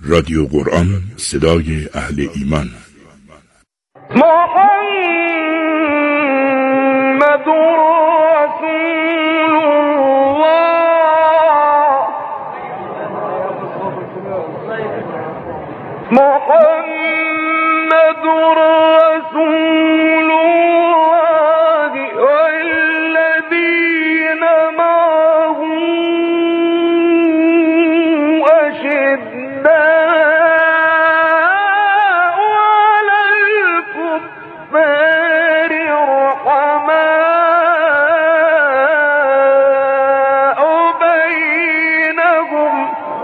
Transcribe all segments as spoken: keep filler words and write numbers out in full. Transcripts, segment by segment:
رادیو قرآن، صدای اهل ایمان. محمد رسول الله، محمد رسول الله والذين معه أشداء على الكفار رحماء بينهم.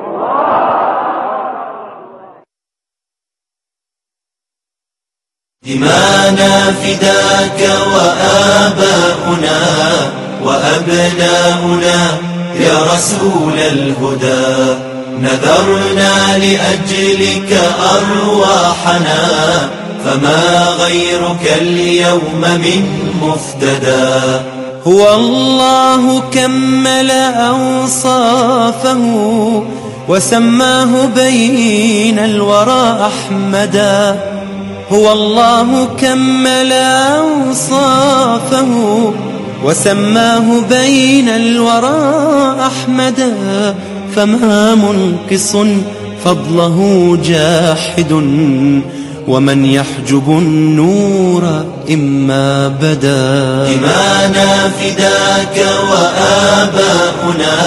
دمانا فداك وآباؤنا وأبناؤنا يا رسول الهدى، نذرنا لأجلك أرواحنا، فما غيرك اليوم من مفتدى. هو الله كمل أوصافه وسماه بين الورى أحمدا. هو الله كمل أوصافه وسماه بين الورى أحمدا، فما منقص فضله جاحد، ومن يحجب النور إما بدا. دمانا فداك وآباؤنا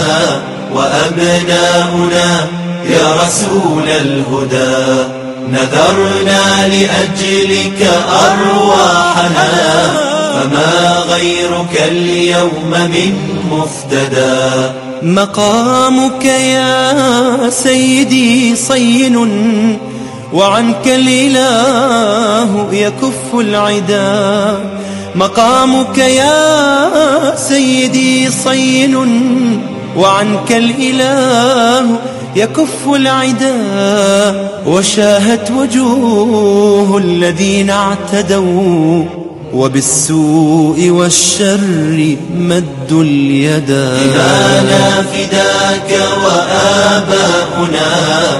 وأبناؤنا يا رسول الهدى، نذرنا لأجلك أرواحنا، فما غيرك اليوم من مفتدى. مقامك يا سيدي صين، وعنك الإله يكف العدا. مقامك يا سيدي صين، وعنك الإله يكف العدا. وشاهت وجوه الذين اعتدوا، وبالسوء والشر مدوا اليدا. دمانا فداك وآباؤنا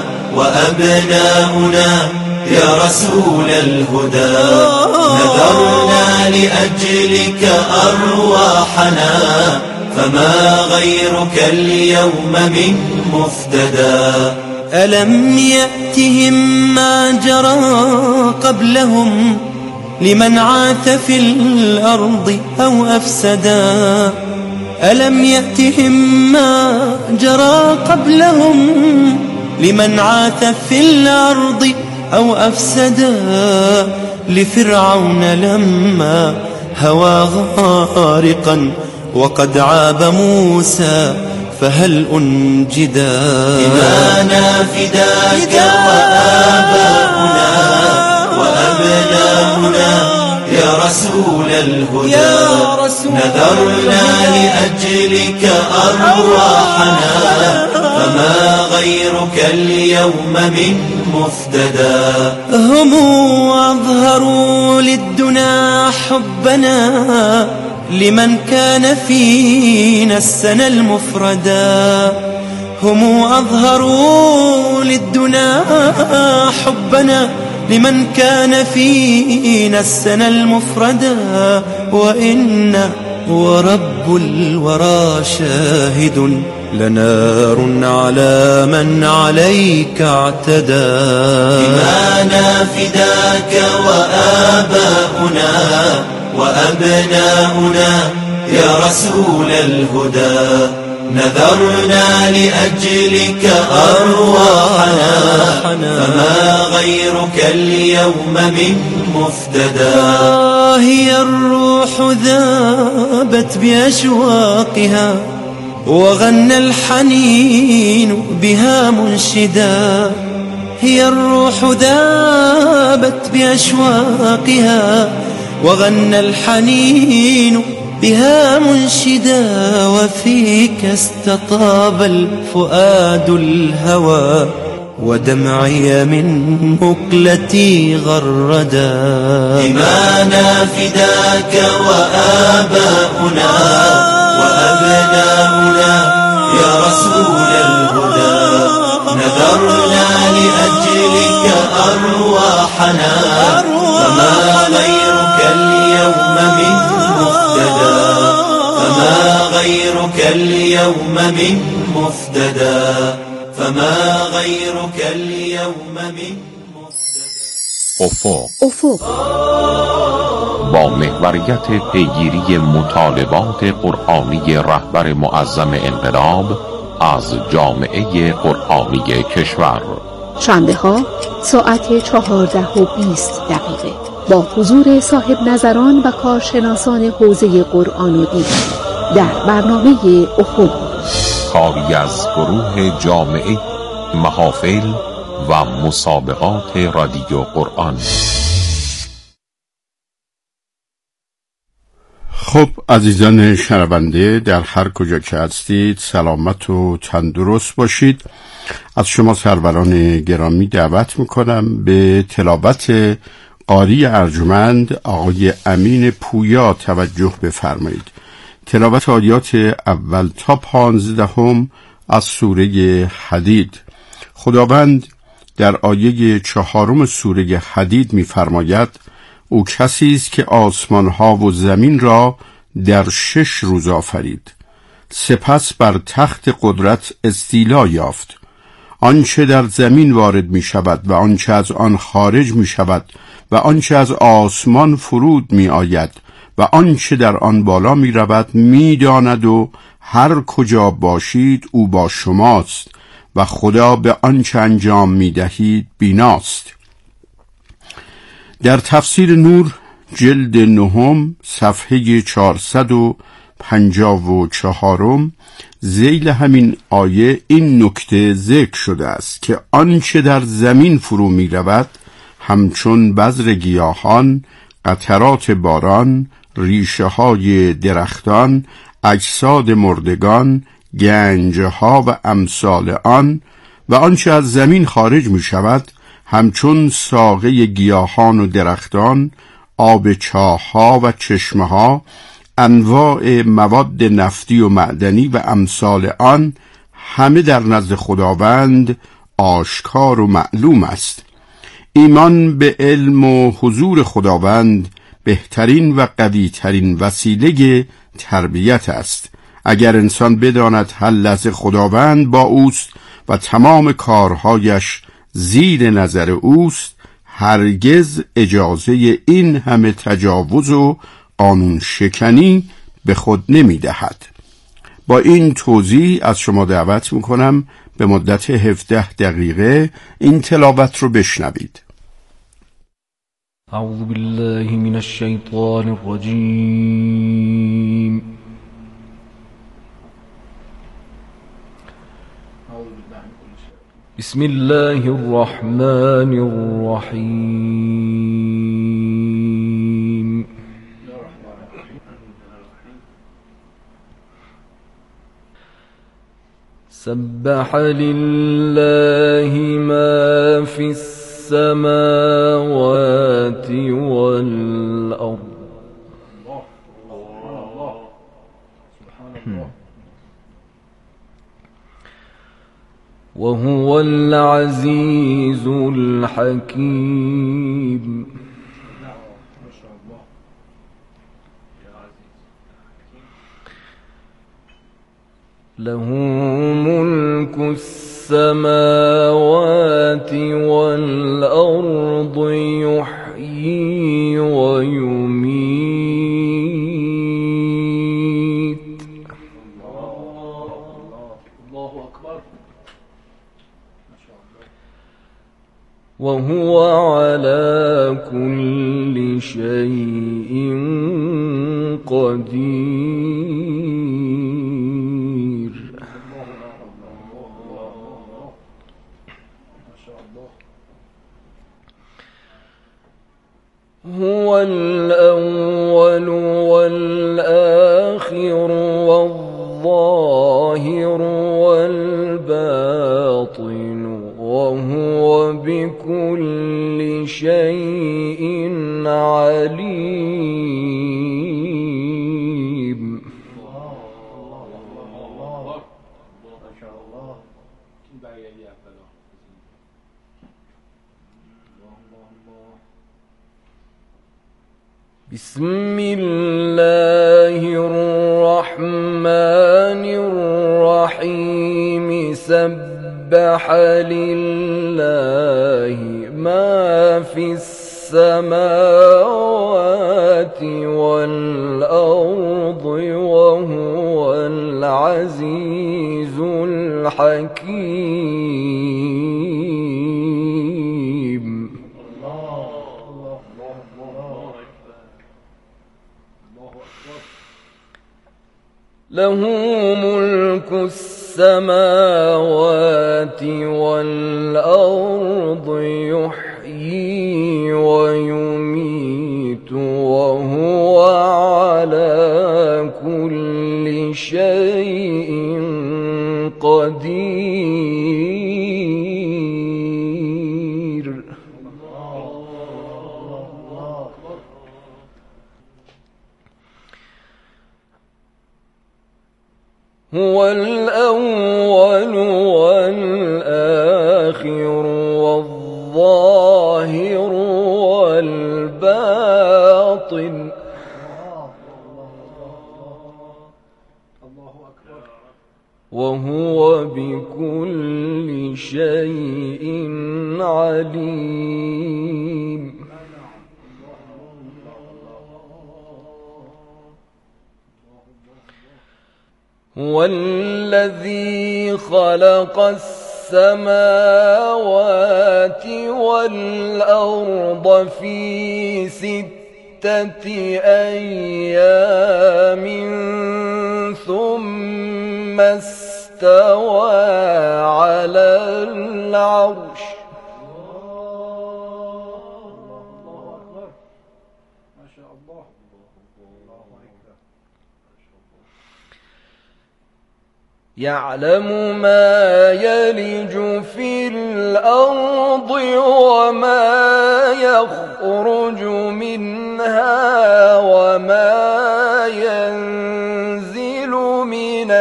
وأبناؤنا يا رسول الهدى، نذرنا لأجلك أرواحنا، فما غيرك اليوم من مفتدى. ألم يأتهم ما جرى قبلهم لمن عاث في الأرض أو أفسدا. ألم يأتهم ما جرى قبلهم لمن عاث في الأرض أو أفسدا. لفرعون لما هوى غارقا وقد عاب موسى فهل أنجدا. دمانا فداك وآباؤنا وأبناؤنا يا رسول الهدى، نذرنا لأجلك أرواحنا، فما غيرك اليوم من مفتدى. هم أظهروا للدنا حبنا لمن كان فينا السنة المفردا. هم أظهروا للدنا حبنا لمن كان فينا السنة المفردا. وإن ورب الورى شاهد لنار على من عليك اعتدى. دمانا فداك وآباؤنا وأبناؤنا يا رسول الهدى، نذرنا لأجلك أرواحنا، فما غيرك اليوم من مفتدى. هي الروح ذابت بأشواقها، وغنى الحنين بها منشدا. هي الروح ذابت بأشواقها، وغنى الحنين بها منشدا. وفيك استطاب الفؤاد الهوى، ودمعي من مقلتي غردا. دمانا فداك وآباؤنا وأبناؤنا يا رسول الهدى، نذرنا لأجل لأجلك أرواحنا فما غيرك اليوم من مفتدى فما غيرك اليوم من مفتدى فما غيرك اليوم من افق افق با محوریت پیگیری مطالبات قرآنی رهبر معظم انقلاب از جامعه قرآنی کشور، شنبه ها ساعت چهارده و بیست دقیقه با حضور صاحب نظران و کارشناسان حوزه قرآن و دین در برنامه افق، کاری از گروه جامعه محافل و مسابقات رادیو قرآن. خب عزیزان شنونده، در هر کجا که هستید سلامت و تندرست باشید. از شما سروران گرامی دعوت میکنم به تلاوت قاری ارجمند آقای امین پویا توجه بفرمایید. تلاوت آیات اول تا پانزدهم از سوره حدید. خداوند در آیه چهارم سوره حدید می‌فرماید: او کسی است که آسمان‌ها و زمین را در شش روز آفرید، سپس بر تخت قدرت استیلا یافت. آنچه در زمین وارد می شود و آنچه از آن خارج می شود و آنچه از آسمان فرود می آید و آنچه در آن بالا می رود می داند و هر کجا باشید او با شماست و خدا به آنچه انجام می دهید بیناست. در تفسیر نور جلد نهم صفحه چهارصد و پنجاه و چهارم ذیل همین آیه این نکته ذکر شده است که آنچه در زمین فرو می رود همچون بذر گیاهان، قطرات باران، ریشه های درختان، اجساد مردگان، گنجها و امثال آن، و آنچه از زمین خارج می شود همچون ساقه گیاهان و درختان، آب چاه‌ها و چشمه‌ها، انواع مواد نفتی و معدنی و امثال آن، همه در نزد خداوند آشکار و معلوم است. ایمان به علم و حضور خداوند بهترین و قوی‌ترین وسیله تربیت است. اگر انسان بداند هر لحظه خداوند با اوست و تمام کارهایش زیر نظر اوست، هرگز اجازه این همه تجاوز و قانون شکنی به خود نمی دهد. با این توضیح از شما دعوت میکنم به مدت هفده دقیقه این تلاوت رو بشنوید. اعوذ بالله من الشیطان الرجیم. بسم الله الرحمن الرحیم. سبح لله ما في السماوات والأرض وهو العزيز الحكيم. له ملك السماوات والأرض يحيي ويميت. الله أكبر. وهو على كل شيء قدير. هو الأول والآخر والظاهر والباطن وهو بكل شيء عليم. بسم الله الرحمن الرحيم سبح لله ما في السماوات والأرض وهو العزيز الحكيم. له ملك السماوات والأرض يحيي ويميت وهو على كل شيء قدير. هو الأول والآخر والظاهر والباطن وهو بكل شيء عليم. هو الذي خلق السماوات والأرض في ستة أيام ثم استوى على العرش. يعلم ما يلج في الأرض وما يخرج منها وما ينزل من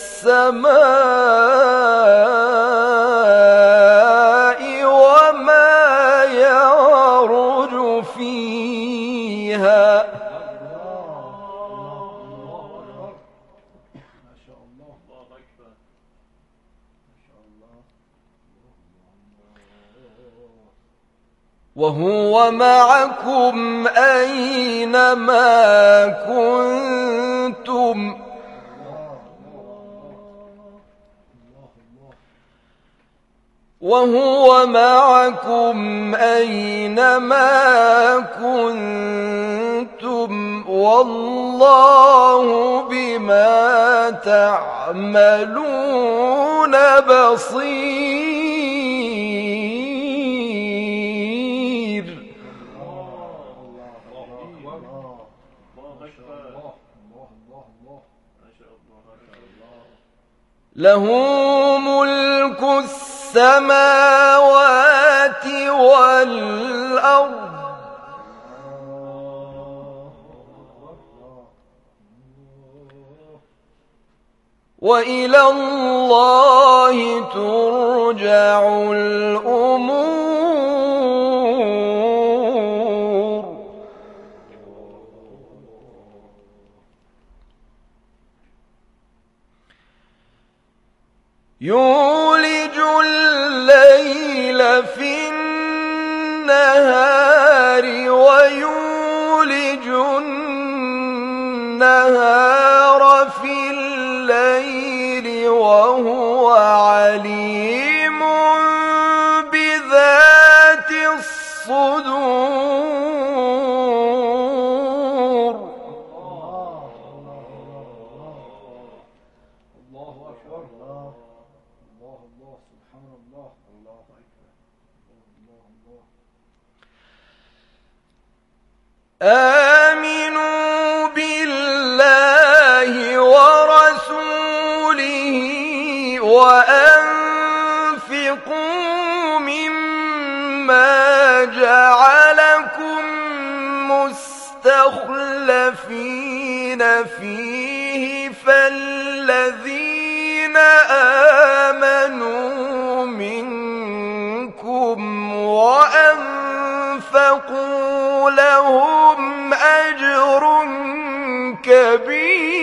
السماء وما يعرج فيها. وهو معكم أينما كنتم وهو معكم أينما كنتم والله بما تعملون بصير. له ملك السماوات والأرض وإلى الله ترجع الأمور. يولج الليل في النهار ويولج النهار في الليل وهو عليم بذات الصدور. آمنوا بالله ورسوله وأنفقوا مما جعلكم مستخلفين فيه فالذين آمنوا منكم وأنفقوا لهم أجر كبير.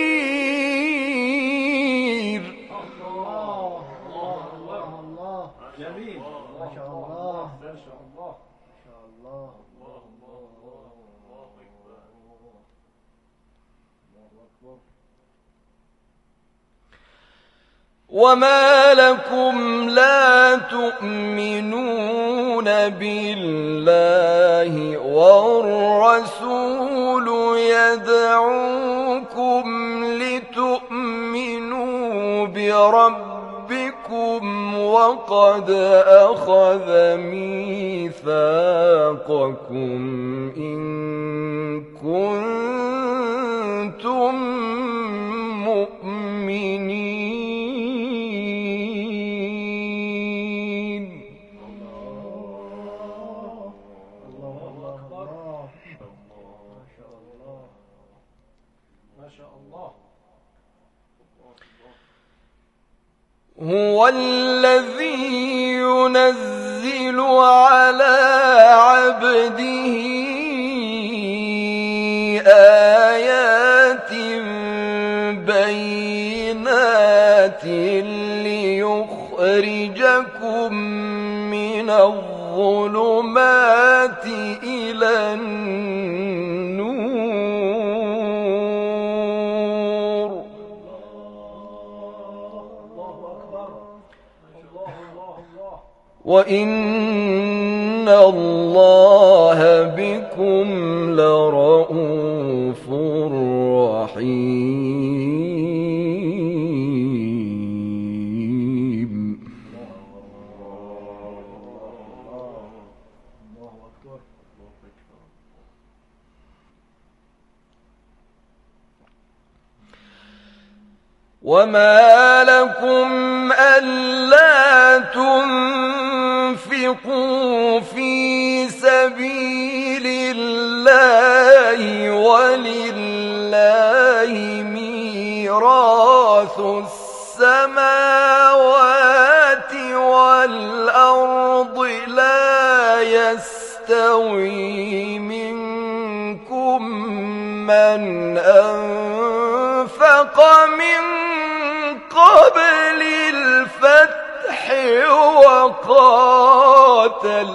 وما لكم لا تؤمنون بالله والرسول يدعوكم لتؤمنوا بربكم وقد أخذ ميثاقكم إن كنتم مؤمنين. هو الذي ينزل على عبده آيات بينات ليخرجكم من الظلمات إلى النور وإن الله بكم لرءوف رحيم. وما لكم ألا تنفقوا في سبيل الله ولله ميراث السماوات والأرض لا يستوي منكم من أنفق من قبل الفتح وقاتل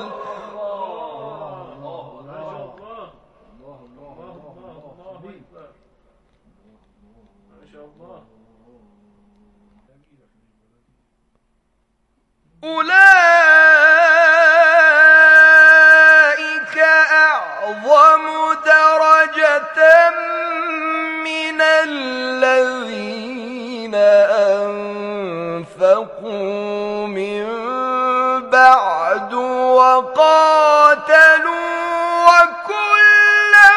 أولئك أعظم درجة من الذين أنفقوا من بعد وقاتلوا وكلا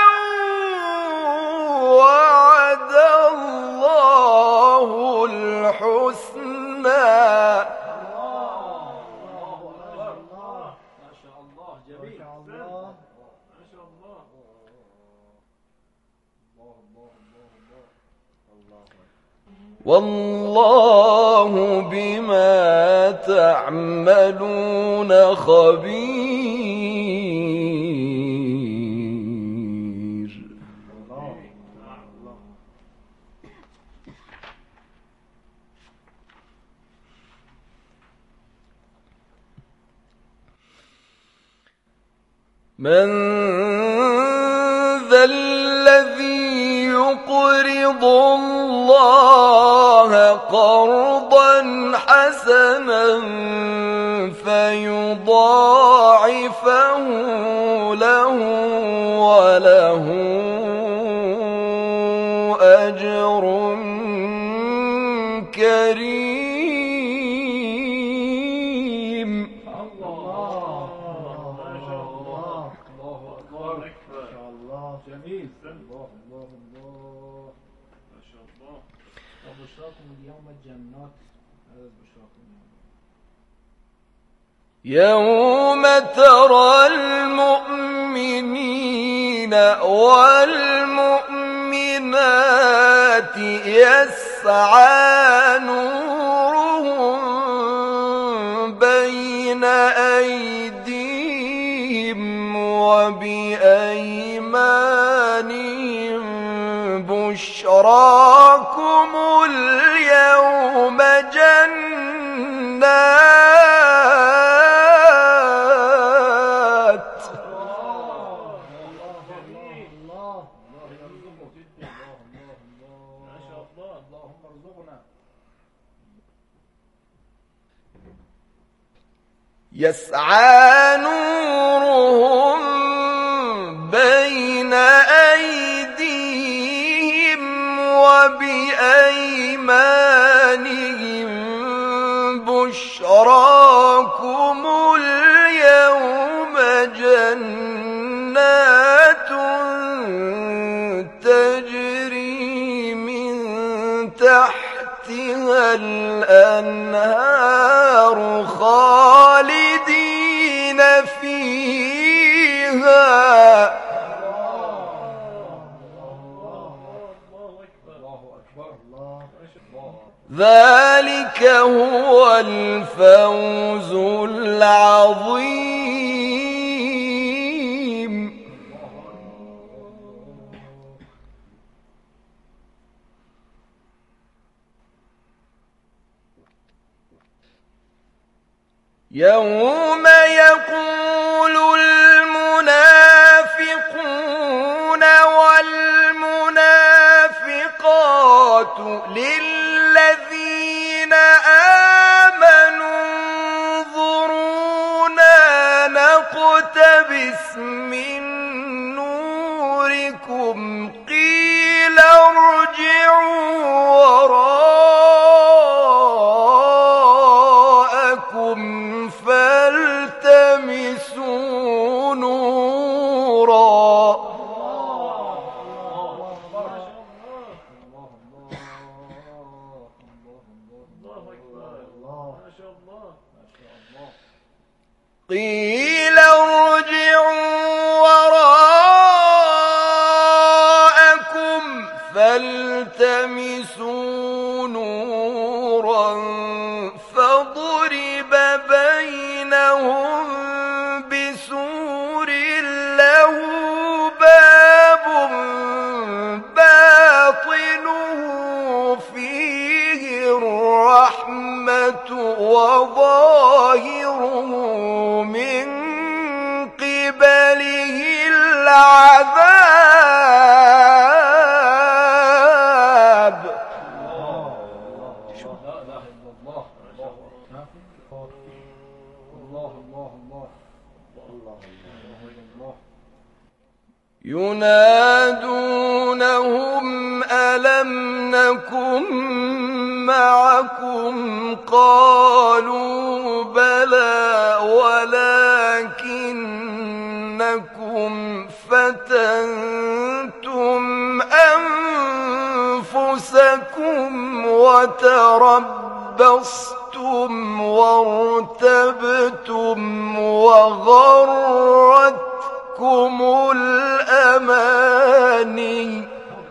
وعد الله الحسنى. والله بما تعملون خبير. من ذا الذي يقرض الله قرضا حسنا فيضاعفه له وله أجر كريم. الله ما شاء الله الله أكبر ما شاء الله جميل الله الله الله ما شاء الله. وبشراكم اليوم الجنات يوم ترى المؤمنين والمؤمنات يسعى نورهم بين أيديهم وبأيديهم بشراكم اليوم جنات يسعى نورهم بين أيديهم وبأيمانهم بشراكم اليوم جنات تجري من تحتها الأنهار خالدين فيها ذلك هو الفوز العظيم. يوم يقول المنافقون والمنافقات للذين آمنوا انظرونا نقتبس من نوركم قيل ارجعوا وراءكم فالتمسوا نورا قيل ارجعوا وراءكم فالتمسوا نورا فضرب بينهم بسور له باب باطنه فيه الرحمة وظاهره من قبله العذاب. ينادونهم ألم نكن معكم قالوا بلى ولكنكم فتنتم أنفسكم وتربصتم وارتبتم وغرتكم الأماني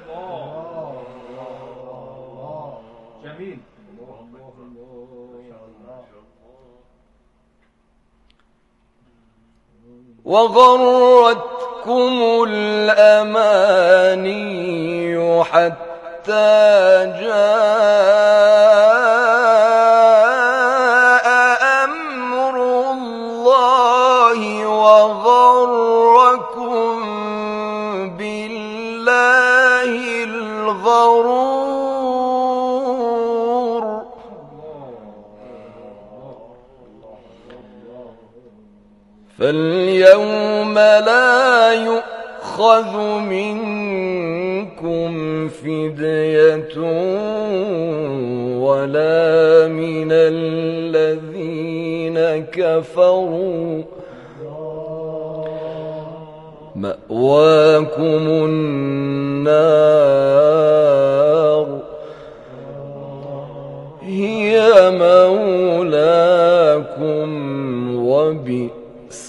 وغرتكم الأماني حتى جاء أمر الله وغركم بالله الغرور. فاليوم لا يؤخذ منكم فدية ولا من الذين كفروا مأواكم النار هي مولاكم وبئس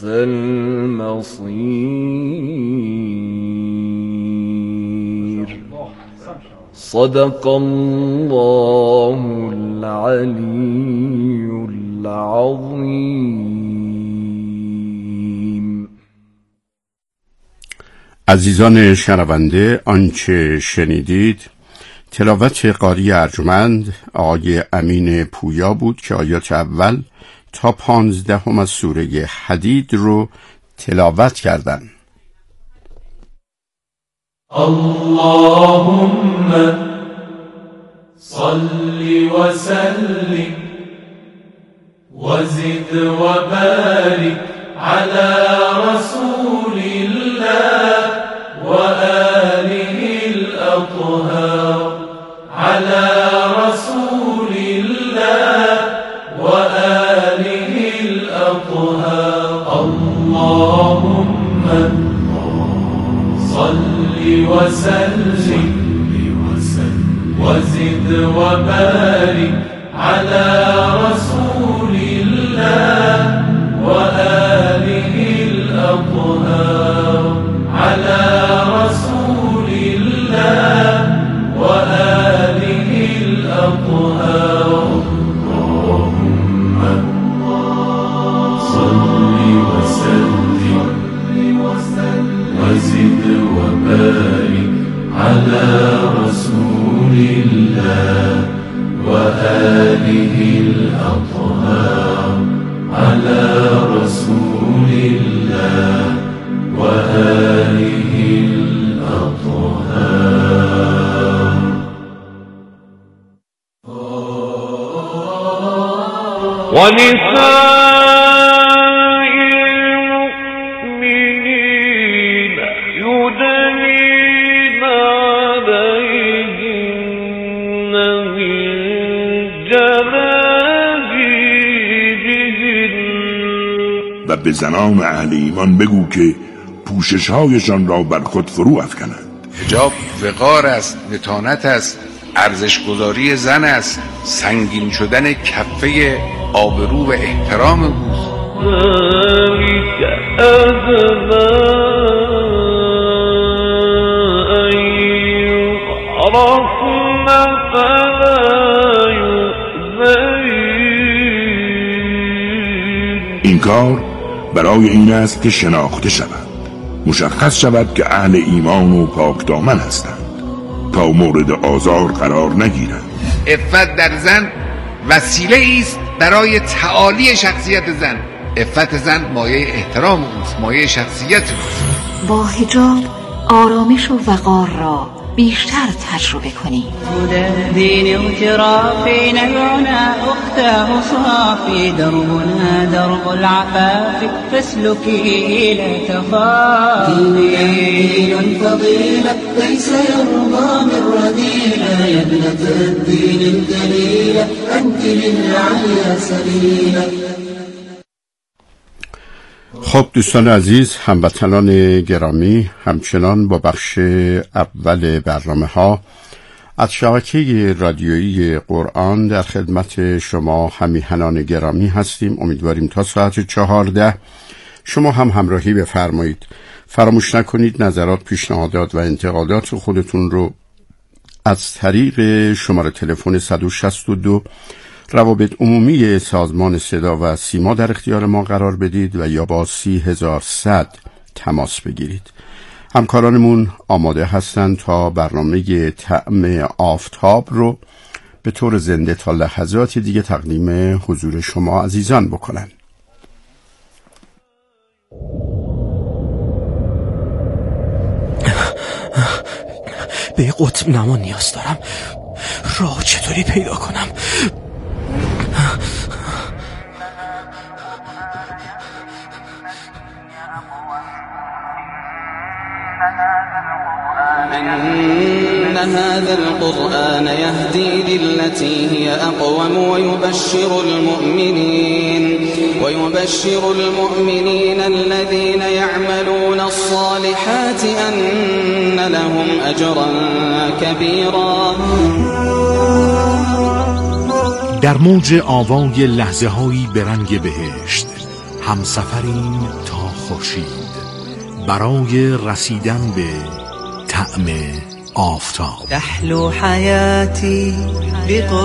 المصير. صدق الله العلي العظیم. عزیزان شنونده، آنچه شنیدید تلاوت قاری ارجمند آقای امین پویا بود که آیات اول تا پانزدهم از سوره حدید رو تلاوت کردند. اللهم صل وسلم وزد وبارك على رسول الله وآله الأطهار على رسول الله وآله الأطهار اللهم صل وسلم وزد وبارك على رسول الله وآله الأطهار على رسول الله وآله الأطهار اللهم صل وسلم وزد وبارك على رسول الله وآله الأطهار على رسول الله وآله الأطهار ونساء المؤمنين يدنين عليهن من جلابيبهن. و به زنان اهل ایمان بگو که پوشش‌هایشان را بر خود فرو افکنند. حجاب وقار است، متانت است، ارزشگذاری زن است، سنگین شدن کفه آبرو و احترام اوست. ذلك أدنى أن يعرفن فلا يؤذين. این کار برای این است که شناخته شود، مشخص شود که اهل ایمان و پاک دامن هستند تا مورد آزار قرار نگیرند. عفت در زن وسیله است برای تعالی شخصیت زن. عفت زن مایه احترام اوست، مایه شخصیت اوست. با حجاب آرامش و وقار را بیشتر تجربه کنید. دین اغترافی نبعنا اختاه صافی دربنا درب العفاف فاسلكي لا تخافي. دين فضيلة ليس يرضى من رذيلة يا ابنة الدين الجليلة أنت للعليا سبيلة. خب دوستان عزیز، هموطنان گرامی، همچنان با بخش اول برنامه ها از شبکه رادیویی قرآن در خدمت شما همیهنان گرامی هستیم. امیدواریم تا ساعت چهارده شما هم همراهی بفرمایید. فراموش نکنید نظرات، پیشنهادات و انتقادات خودتون رو از طریق شماره تلفن صد و شصت و دو روابط عمومی سازمان صدا و سیما در اختیار ما قرار بدید و یا با سی هزار صد تماس بگیرید. همکارانمون آماده هستند تا برنامه طعم آفتاب رو به طور زنده تا لحظات دیگه تقدیم حضور شما عزیزان بکنن. به قطب نما نیاز دارم. راه چطوری پیدا کنم؟ إن هذا القرآن يهدي للتي هي أقوم ويبشر المؤمنين ويبشر المؤمنين الذين يعملون الصالحات أن لهم أجرا كبيرا. در موج آوای لحظه هایی به رنگ بهشت همسفرین تا خورشید برای رسیدن به طعم آفتاب. تحلو حياتي